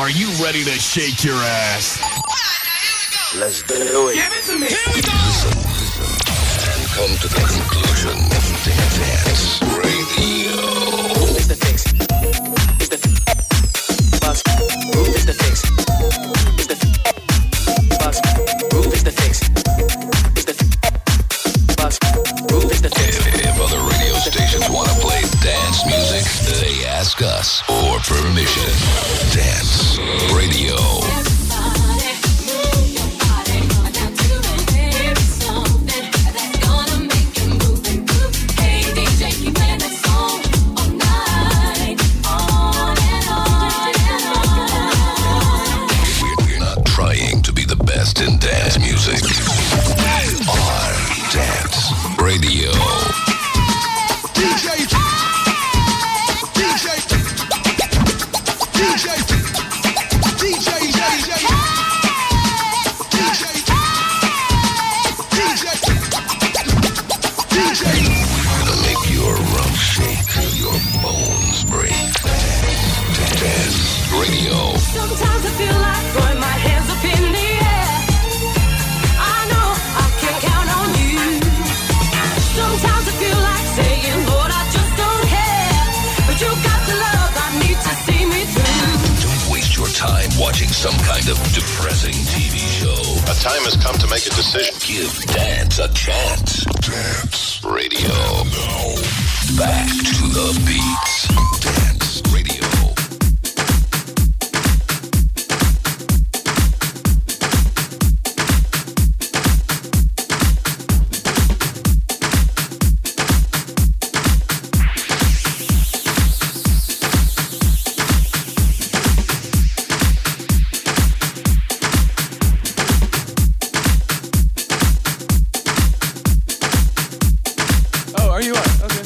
Are you ready to shake your ass? Let's do it. Give it to me. Here we go. Listen, and come to the conclusion. Dance Radio. It's the fix. It's the bus. Groove is the fix. It's the bus. Groove is the fix. It's the bus. Groove is the fix. If other radio stations want to play dance music, they ask us for permission. Dance Radio. In dance music. On Dance Radio. DJ. Gonna make your rump shake, your bones break. Dance Radio. Sometimes I feel like throwing my hands up in the air. I know I can count on you. Sometimes I feel like saying, Lord, I just don't care. But you got the love I need to see me through. Don't waste your time watching some kind of depressing TV show. A time has come to make a decision. Give dance a chance. Dance Radio. Now, back to the beats. Dance Radio. Are you on? Okay.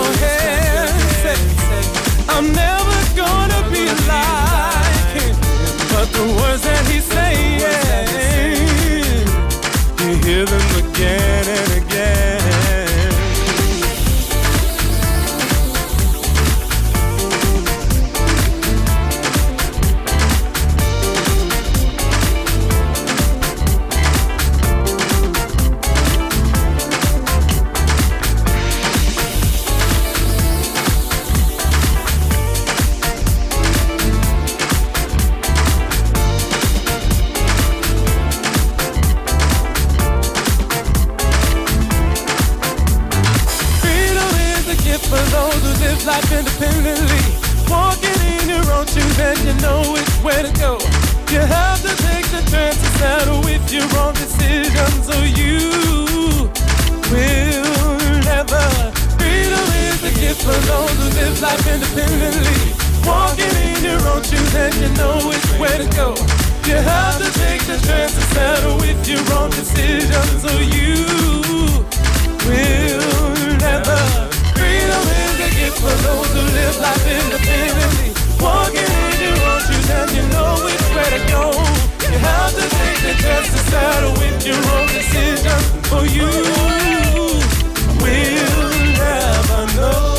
your hand. Say, I'm never gonna be like him. But the words that he's saying, you hear them again and again. Life independently, walking in your own shoes and you know which way to go. You have to take the chance to settle with your own decisions, or you will never. Freedom is the gift for those who live life independently, walking in your own shoes and you know which way to go. You have to take the chance to settle with your own decisions, or you will never. Freedom is a gift for those who live life independently, walking in your own shoes and you know which way to go. You have to take the chance to settle with your own decisions, or you will never know.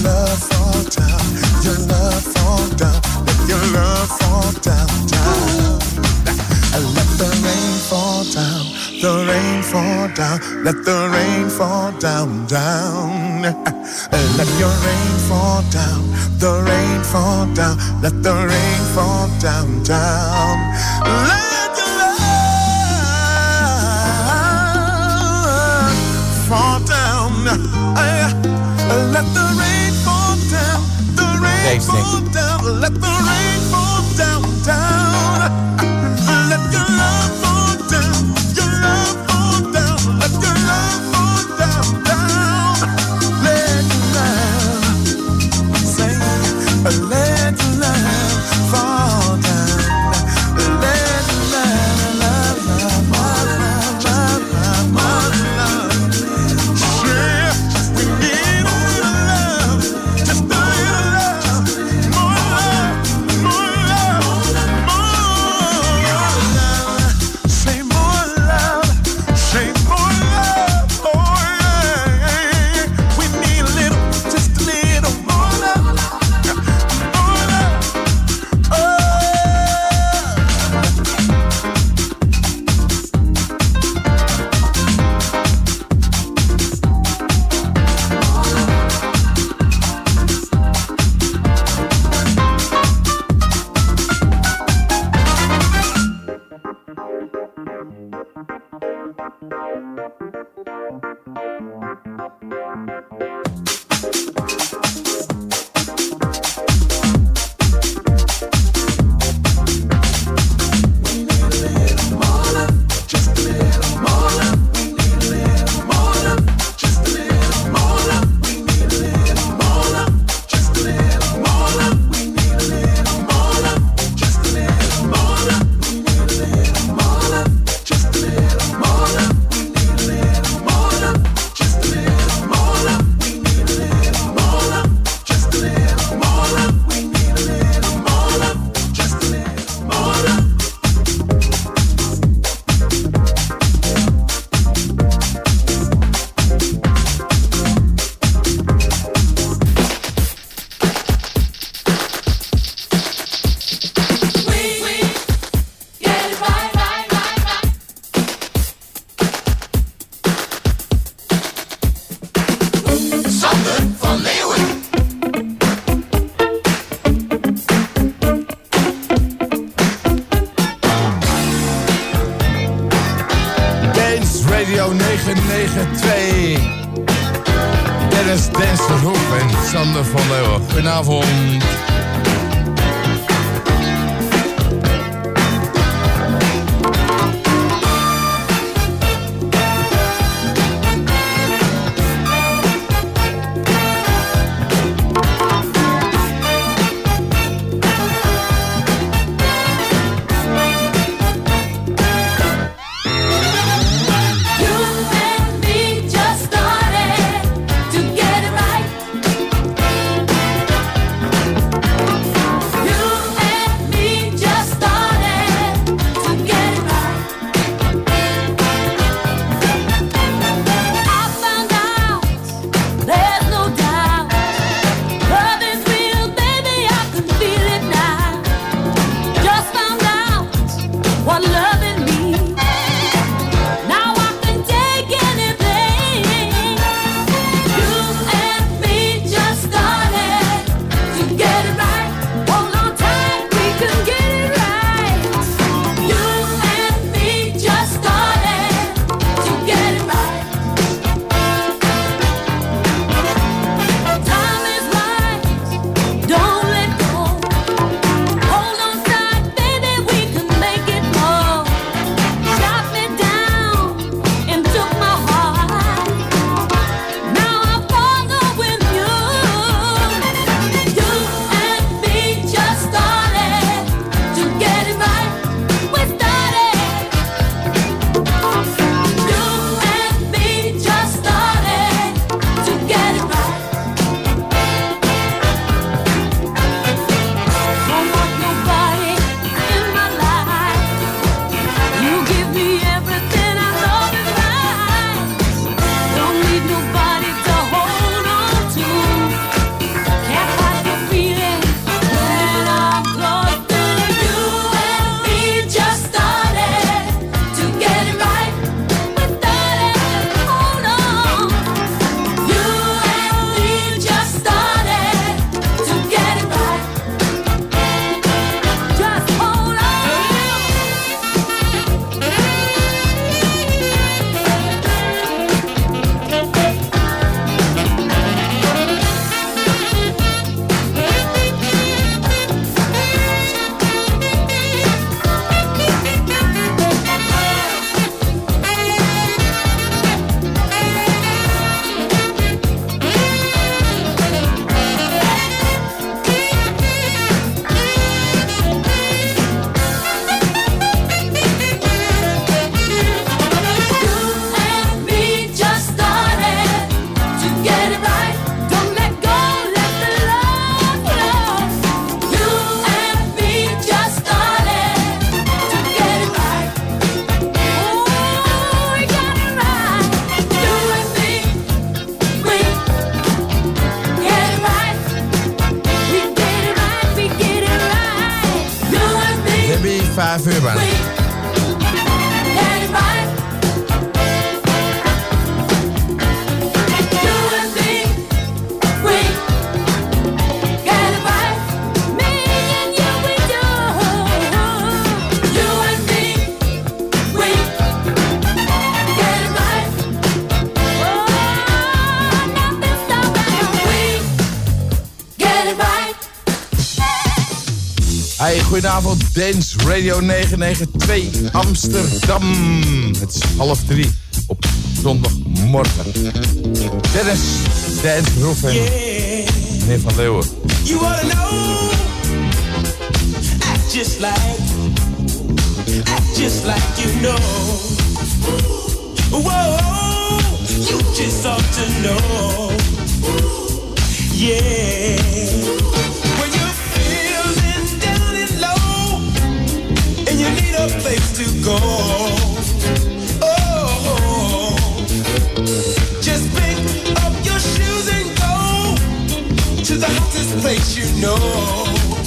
love fall down, your love fall down, let your love fall down, down. Let the rain fall down, the rain fall down, let the rain fall down, down. Let your rain fall down, the rain fall down, let the rain fall down, down. Let your love fall down. Let the rain fall down, the rain fall down, let the rain fall down, down. Let your love fall down, your love fall down, let your love fall down, down. Let your love, say, let your love fall down. Let your love, love, love, love, love, love, love. Yeah, we need more love, just a little love, more love, more love, more love. Say more love, say more love, oh yeah. We need a little, just a little more love, more love, oh. Radio 992. Dennis Densterhoek en Sander van Leeuwen. Goedenavond. Just started to get it right. 5 uur bijna. Hey, goedenavond, Dance Radio 992 Amsterdam. Het is 2:30 op zondagmorgen. Dennis, Dance Groove en meneer Van Leeuwen. You wanna know? Act just like you know. Whoa, you just ought to know. Yeah. You need a place to go. Oh, just pick up your shoes and go to the hottest place you know.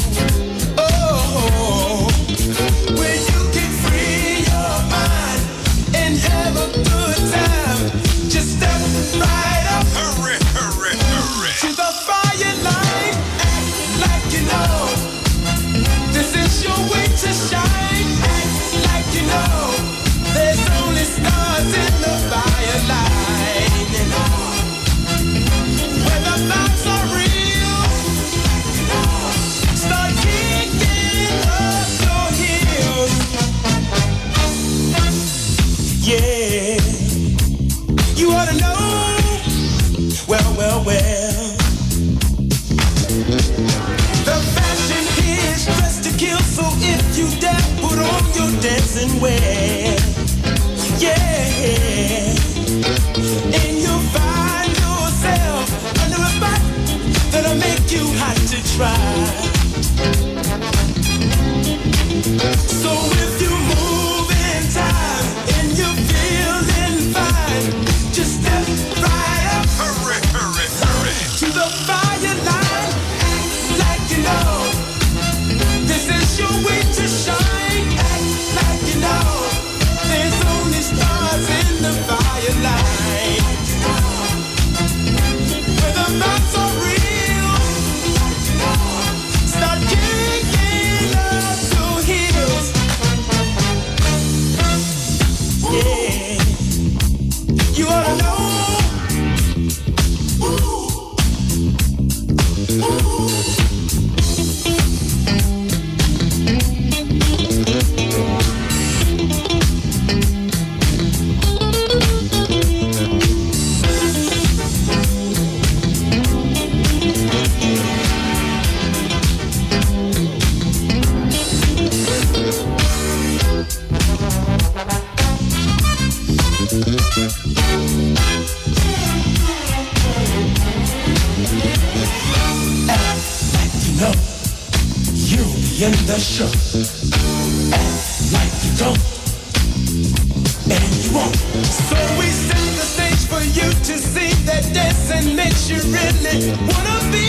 Oh, where you can free your mind and have a good time. Just step right up. Hurry, hurry, hurry. To the fire line, act like you know. This is your way to shine. You know, there's only stars in the firelight. When the thoughts are real, start kicking up your heels. Yeah, you ought to know. Well, well, well. The fashion is dressed to kill, so if you dare put on your dancing wear, yeah, and you'll find yourself under a back that'll make you hot to try. So if you move in time and you're feeling fine, just step right up, hurry, hurry, hurry, to the fire line, act like you know. This is your way to shine. Act like you know. There's only stars in the firelight. Where the thoughts are real, start kicking up your heels. Yeah, you ought to know. In the show, act like you don't, and you won't. So we set the stage for you to see that dancing makes you really wanna be.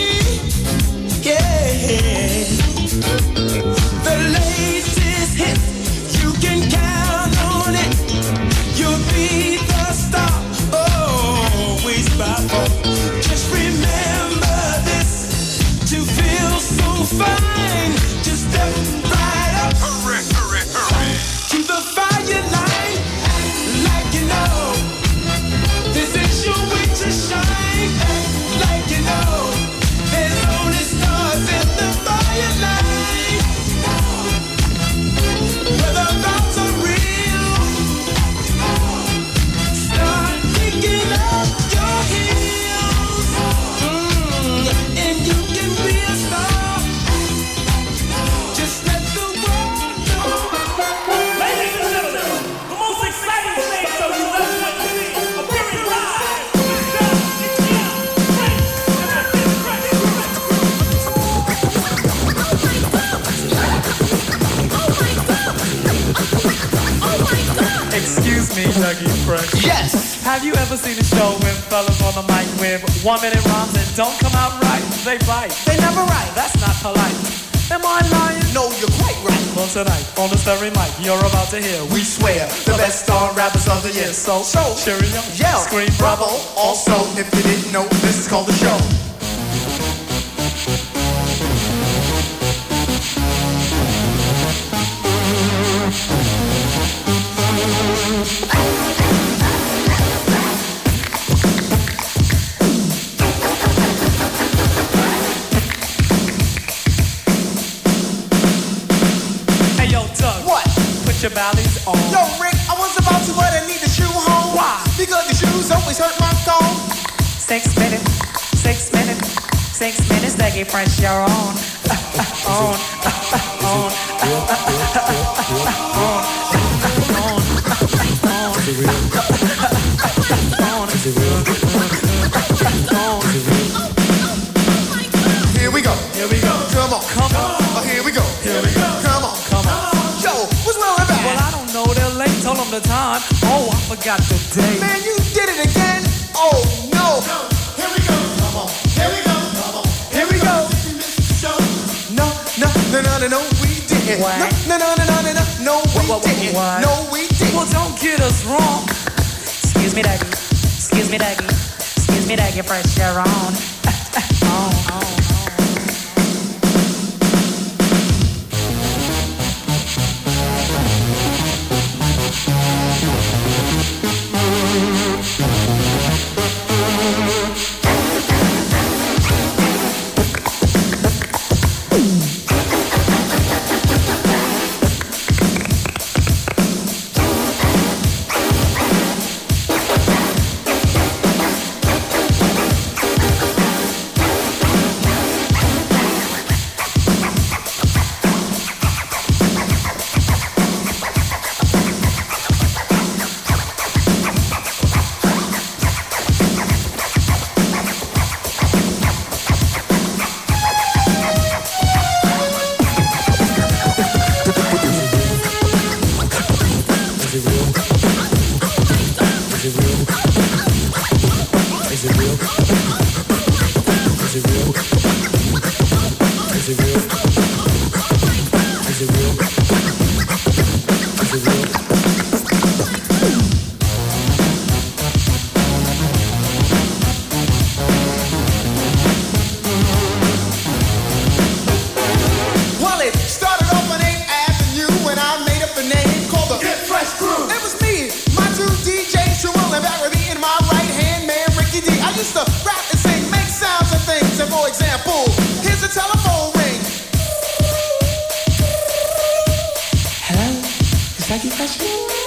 Yeah, the latest hit, you can count on it. You'll be the star, always by far. Just remember this, to feel so fine. Just step right up, hurry, hurry, hurry, to the fire line, act like you know. This is your way to shine, act like you know. There's only stars in the firelight. Where the thoughts are real, start kicking up your heels, and you can be a star. Excuse me, Dougie Fresh. Yes! Have you ever seen a show with fellas on the mic with 1 minute rhymes that don't come out right? They bite. They never write. That's not polite. Am I lying? No, you're quite right. Well, tonight on this very mic you're about to hear. We swear the best star rappers of the year. So cheerio, yell, scream bravo. Also, if you didn't know, this is called the show. Hey yo, Doug. What? Put your ballies on. Yo, Rick, I was about to, but I need the shoe home. Why? Because the shoes always hurt my thumb. 6 minutes, 6 minutes, 6 minutes to get fresh your own. Here we go. Here we go. Come on. Come on. Oh, here we go. Here we go. Come on. Come on. Yo, what's wrong with Well, that? I don't know. They're late. Told them the time. Oh, I forgot the date. Man, you did it again. Oh, no. Here we go. Come on. Here we go. Come on. Here we go. No, we didn't. What? No, we didn't. What? No, we didn't. Well, don't get us wrong. Excuse me, Dougie. Excuse me, Dougie. Excuse me, Dougie, fresh your own. Well, it started off on 8th Avenue when I made up a name called the Get Fresh Crew. It was me, my two DJs, Sherelle and Barry, and my right-hand man, Ricky D. I used to rap and sing, make sounds and things. And for example, here's a telephone ring. Hello? Is Dougie fresh?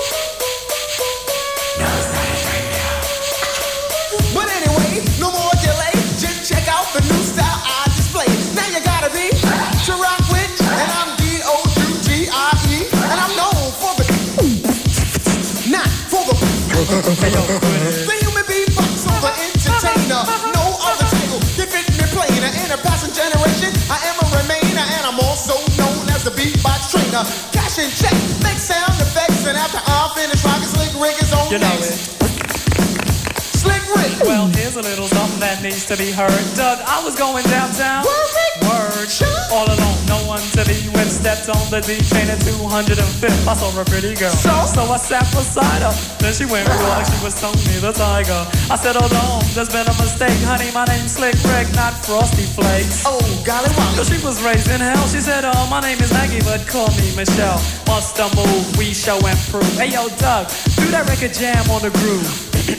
But anyway, no more delay. Just check out the new style I display. Now you gotta be to rock with, and I'm D-O-U-G-I-E, and I'm known for the not for the human beatbox or the entertainer. No other title can fit me plainer. In a passing generation, I am a remainer, and I'm also known as the beatbox trainer. Cash and check, make sound effects, and after I'm finished rocking, Slick Rick is on You know next. it. Slick Rick. Well, here's a little something that needs to be heard. Doug, I was going downtown. Word. All alone, no one to be with. Stepped on the D train at 205th. I saw a pretty girl. So I sat beside her. Then she went real like she was Tony the Tiger. I said, hold on, there's been a mistake. Honey, my name's Slick Rick, not Frosty Flakes. Oh, golly, wow. She was raised in hell. She said, my name is Maggie, but call me Michelle. Must have move, we show and prove. Hey, yo, Doug, do that record jam on the groove.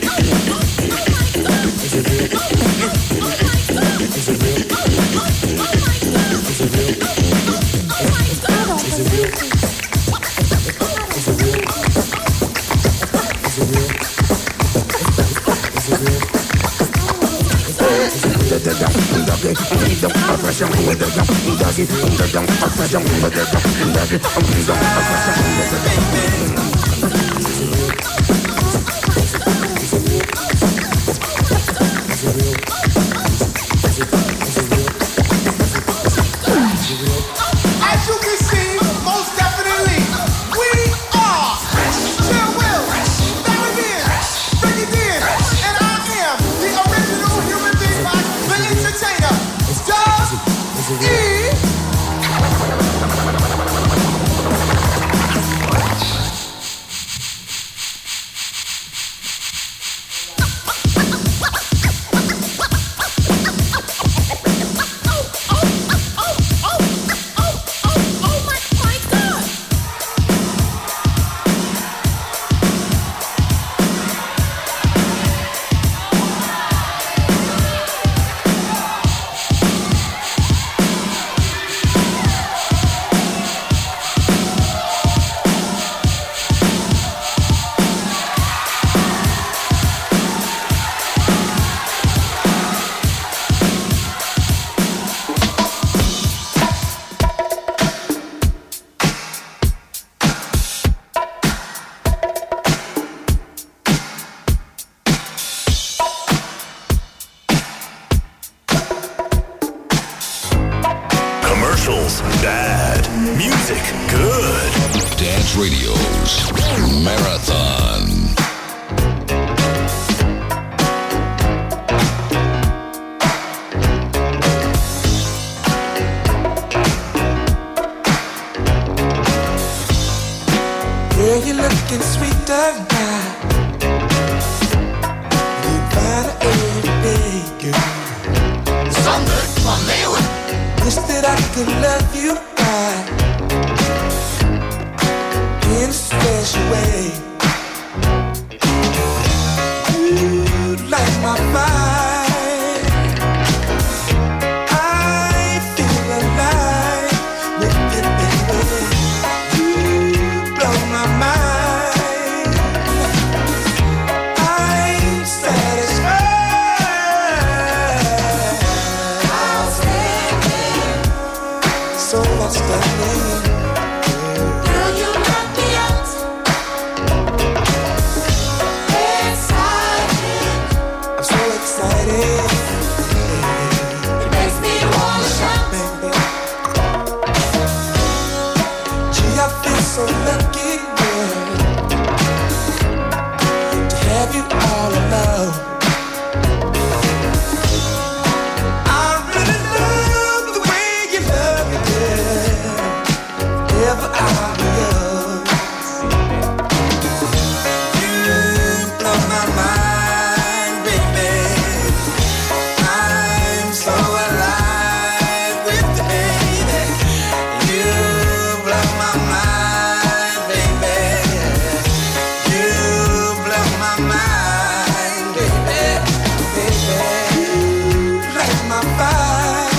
As you can see, most definitely, we are Chill Will, Barry Beard, Ricky Dean, and I am the original human beatbox, the entertainer, Doug E. Essentials, bad. Music, good. Dance Radio's Marathon. Girl, you're looking sweeter now. You find every day, girl. Something from me. Wish that I could love you right in a special way. You light my fire. I feel alive with you, baby. You blow my mind. I'm satisfied. So outstanding. Girl, you knock me out. Excited. I'm so excited. It makes me wanna shout. Gee, I feel so lucky, girl, to have you all alone. I really love the way you love me, girl. Ever I'll be yours. You blow my mind, baby. I'm so alive with you, baby. You blow my mind, baby. You blow my mind, baby. Baby, you light my fire.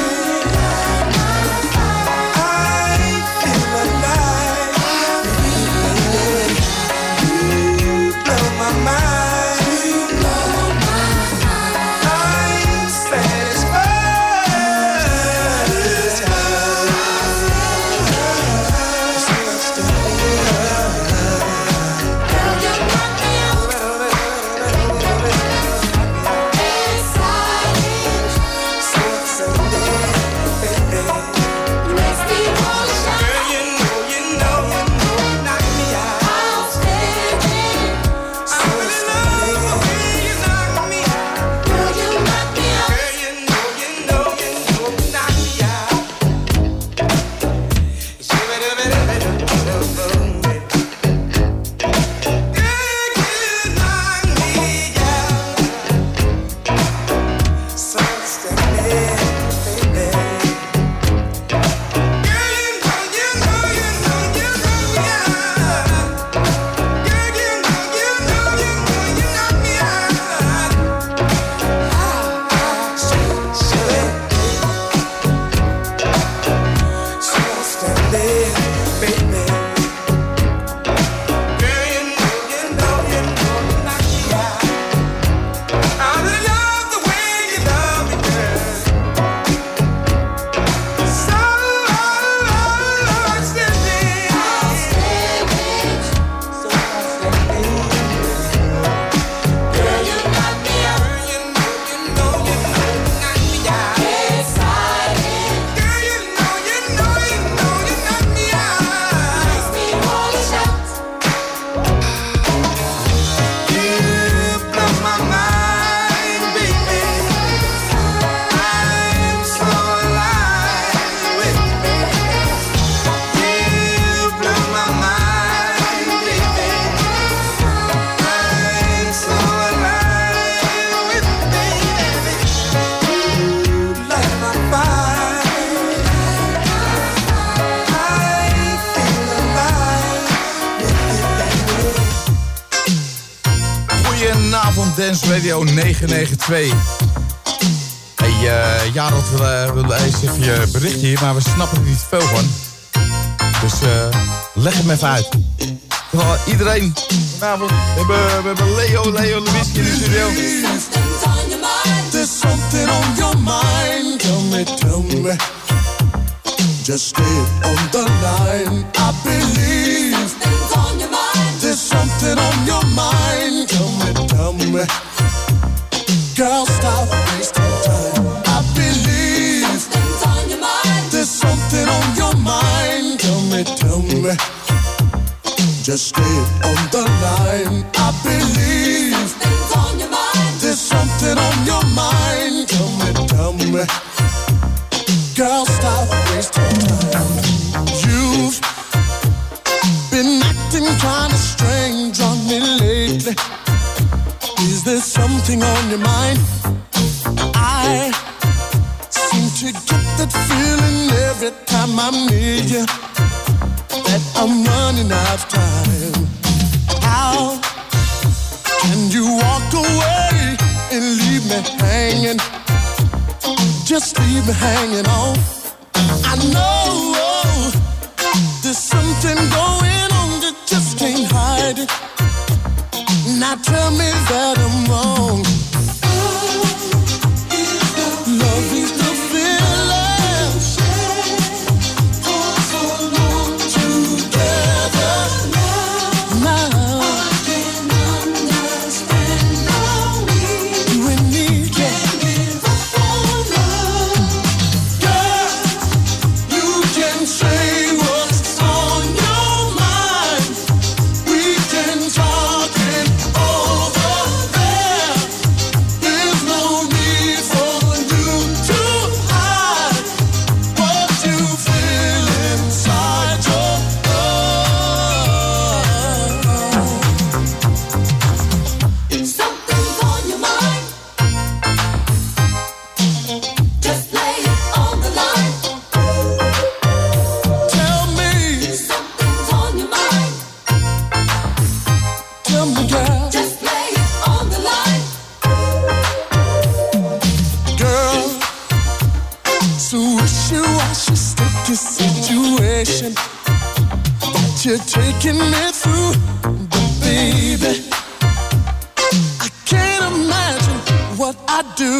I feel alive, baby. You blow my mind. I'm satisfied. Girl, you knock me out. Excited. It makes me wanna shout. Outstanding. Girl, you knock me out. Girl, you knock me out. Excited. Makes me wanna shout. You blow my mind, baby. I'm so alive with you, baby. You blow my mind, baby. I'm so alive with you, baby. You light my fire. I feel alive with you, baby. Goedenavond, Dance Radio 992. Hey, Jareld wil eens even je berichtje hier, maar we snappen er niet veel van. Dus leg hem even uit. Terwijl iedereen vanavond, we hebben Leo Lewinsky in de studio. Something's on your mind. There's something on your mind. Tell me. Just stay on the line. I believe Something's on your mind. there's something on your mind. Tell me. Girl, stop wasting time. I believe Something's on your mind. there's something on just stay on the line. I believe something's on your mind. There's something on your mind. Tell me, girl, stop wasting time. You've been acting kind of strange on me lately. Is there something on your mind? I seem to get that feeling every time I'm near you, that I'm running out of time. How can you walk away and leave me hanging? Just leave me hanging on. I know there's something going on that just can't hide it. Now tell me that I'm wrong. Love is the feeling for so long together. Now I can understand how we need to give up on love. Girl, you can say what's on your mind. We can talk it over there. There's no need for you to hide what you feel inside your heart. Something's on your mind. Just lay it on the line. Tell me something's on your mind. Tell me, girl. Just lay it on the line. Girl, so wishy-washy, sticky situation that you're taking me through. But baby, I can't imagine what I'd do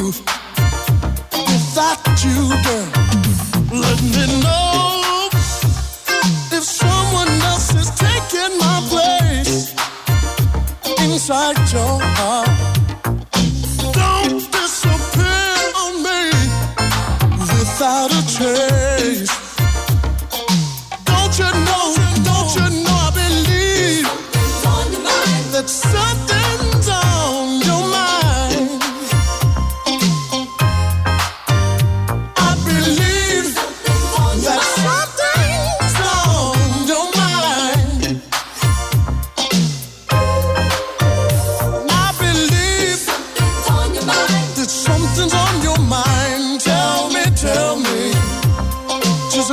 without you, girl. Let me know if someone else is taking my place inside your heart. Don't disappear on me without a trace. Don't you know I believe that something's on your mind. I believe that something's on your mind. I believe that something's on your mind. Tell me,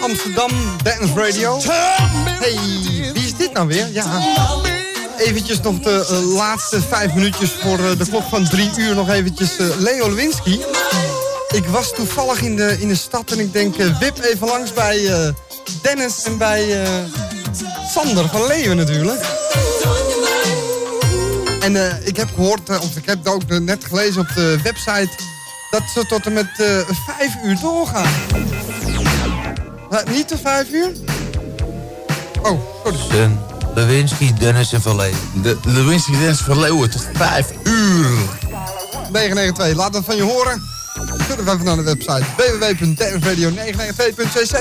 Amsterdam Dance Radio. Hey, wie is dit nou weer? Ja. Eventjes nog de laatste 5 minuutjes voor de klok van 3 uur. Nog eventjes Leo Lewinsky. Ik was toevallig in de stad en ik denk wip even langs bij Dennis en bij Sander van Leeuwen natuurlijk. En ik heb gehoord, of ik heb het ook net gelezen op de website, dat ze tot en met 5 uur doorgaan. Niet tot 5 uur? Oh, sorry. Lewinsky, Dennis en Van Leeuwen. Lewinsky, Dennis en Van Leeuwen tot 5 uur. 992, laat dat van je horen. Surf even naar de website www.danceradio992.cz.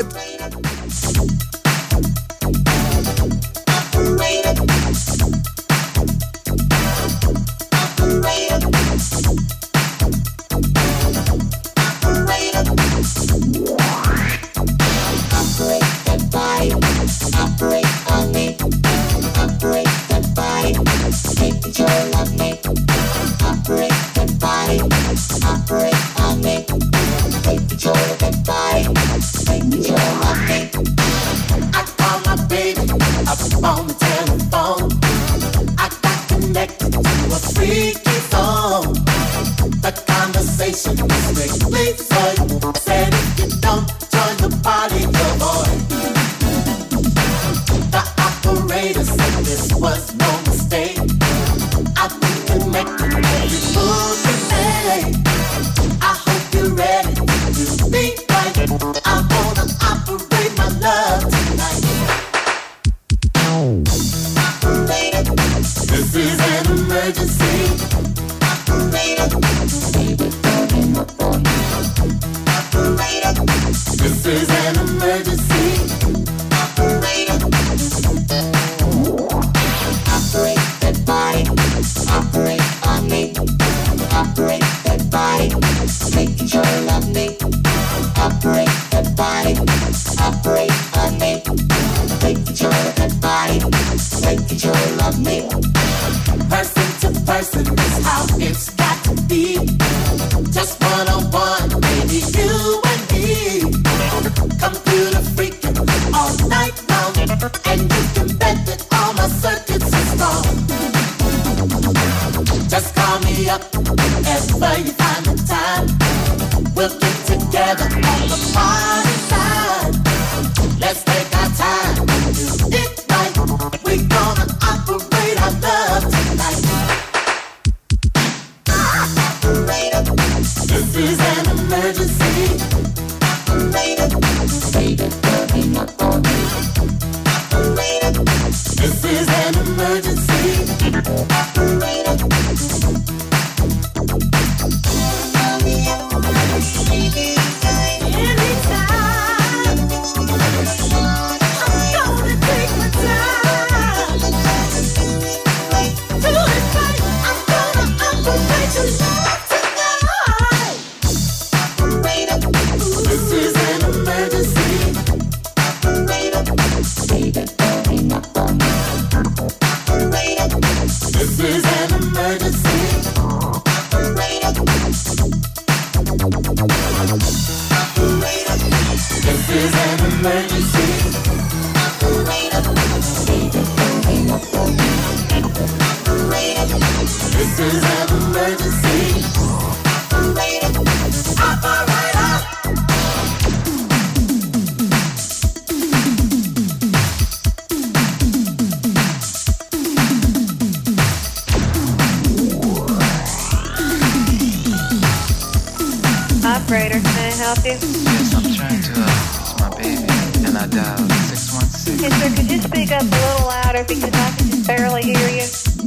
Operator, can I help you? Yes, I'm trying to, it's my baby, and I dialed 616. Yes, sir, could you speak up a little louder because I can just barely hear you?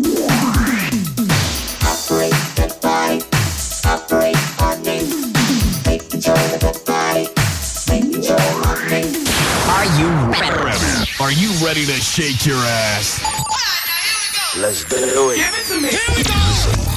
Operate that body, operate on me. Make control of that body, make control of me. Are you ready? Are you ready to shake your ass? Let's do it. Give it to me. Here we go.